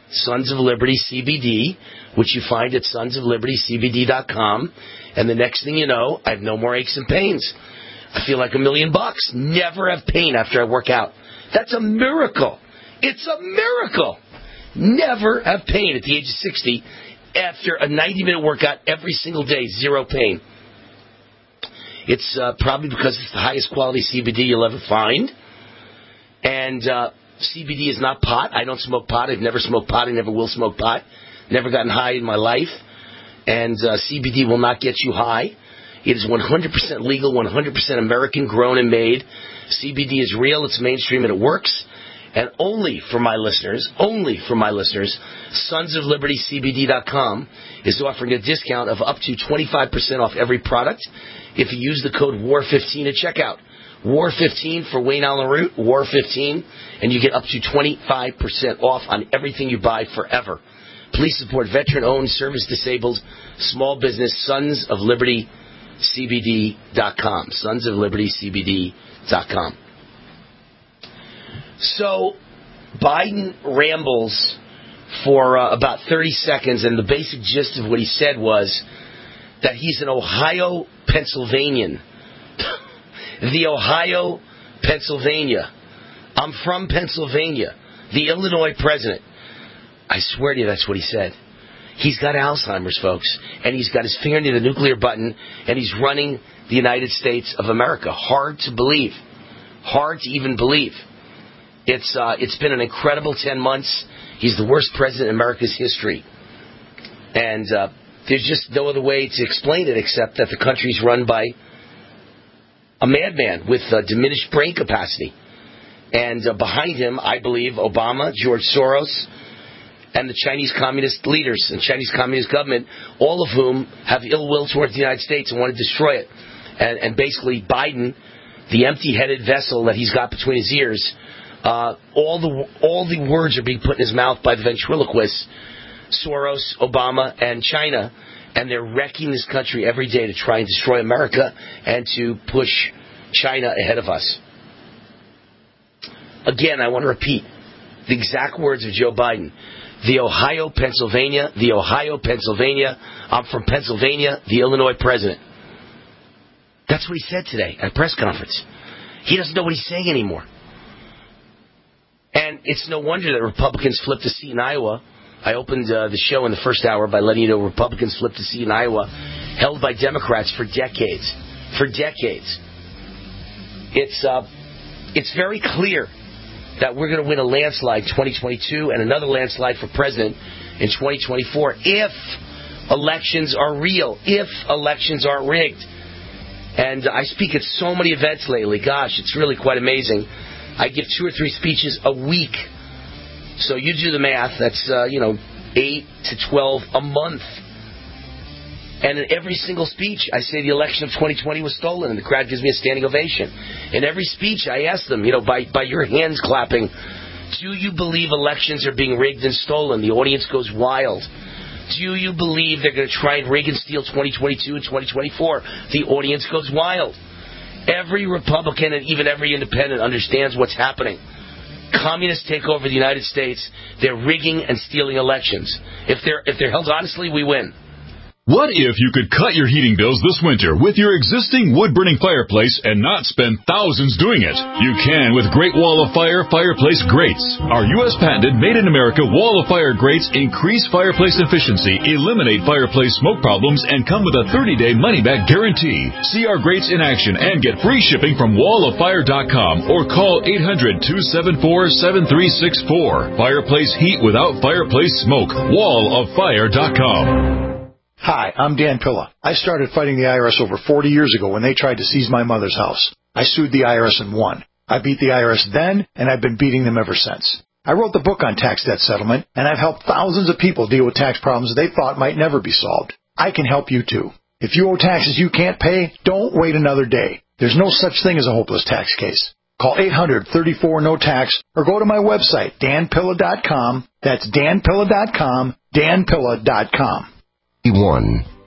Sons of Liberty C B D, which you find at sons of liberty c b d dot com. And the next thing you know, I have no more aches and pains. I feel like a million bucks. Never have pain after I work out. That's a miracle. It's a miracle. Never have pain at the age of sixty after a ninety-minute workout every single day. Zero pain. It's uh, probably because it's the highest quality C B D you'll ever find. And uh, C B D is not pot. I don't smoke pot. I've never smoked pot. I never will smoke pot. Never gotten high in my life. And uh, C B D will not get you high. It is one hundred percent legal, one hundred percent American grown and made. C B D is real. It's mainstream and it works. And only for my listeners, only for my listeners, sons of liberty c b d dot com is offering a discount of up to twenty-five percent off every product if you use the code war fifteen at checkout. war fifteen for Wayne Allen Root, war fifteen, and you get up to twenty-five percent off on everything you buy forever. Please support veteran-owned, service-disabled, small business, sons of liberty c b d dot com. sons of liberty c b d dot com. So, Biden rambles for uh, about thirty seconds, and the basic gist of what he said was that he's an Ohio Pennsylvanian. The Ohio Pennsylvania. I'm from Pennsylvania. The Illinois president. I swear to you, that's what he said. He's got Alzheimer's, folks, and he's got his finger near the nuclear button, and he's running the United States of America. Hard to believe. Hard to even believe. It's uh, it's been an incredible ten months. He's the worst president in America's history. And uh, there's just no other way to explain it except that the country's run by a madman with uh, diminished brain capacity. And uh, behind him, I believe, Obama, George Soros, and the Chinese communist leaders and Chinese communist government, all of whom have ill will towards the United States and want to destroy it. And, and basically, Biden, the empty-headed vessel that he's got between his ears, uh, all the all the words are being put in his mouth by the ventriloquists, Soros, Obama, and China, and they're wrecking this country every day to try and destroy America and to push China ahead of us. Again, I want to repeat the exact words of Joe Biden. The Ohio, Pennsylvania, the Ohio, Pennsylvania, I'm from Pennsylvania, the Illinois president. That's what he said today at a press conference. He doesn't know what he's saying anymore. And it's no wonder that Republicans flipped a seat in Iowa. I opened uh, the show in the first hour by letting you know Republicans flipped a seat in Iowa, held by Democrats for decades. For decades. It's uh, it's very clear that we're going to win a landslide twenty twenty-two and another landslide for president in twenty twenty-four if elections are real, if elections aren't rigged. And I speak at so many events lately. Gosh, it's really quite amazing. I give two or three speeches a week. So you do the math. That's, uh, you know, eight to twelve a month. And in every single speech, I say the election of twenty twenty was stolen, and the crowd gives me a standing ovation. In every speech, I ask them, you know, by, by your hands clapping, do you believe elections are being rigged and stolen? The audience goes wild. Do you believe they're going to try and rig and steal twenty twenty-two and twenty twenty-four? The audience goes wild. Every Republican and even every independent understands what's happening. Communists take over the United States. They're rigging and stealing elections. If they're if they're held honestly, we win. What if you could cut your heating bills this winter with your existing wood-burning fireplace and not spend thousands doing it? You can with Great Wall of Fire Fireplace Grates. Our U S patented made-in-America Wall of Fire grates increase fireplace efficiency, eliminate fireplace smoke problems, and come with a thirty-day money-back guarantee. See our grates in action and get free shipping from wall of fire dot com or call eight hundred, two seven four, seven three six four. Fireplace heat without fireplace smoke. wall of fire dot com. Hi, I'm Dan Pilla. I started fighting the I R S over forty years ago when they tried to seize my mother's house. I sued the I R S and won. I beat the I R S then, and I've been beating them ever since. I wrote the book on tax debt settlement, and I've helped thousands of people deal with tax problems they thought might never be solved. I can help you too. If you owe taxes you can't pay, don't wait another day. There's no such thing as a hopeless tax case. Call eight hundred, thirty-four, no tax or go to my website, dan pilla dot com. That's dan pilla dot com, dan pilla dot com. One.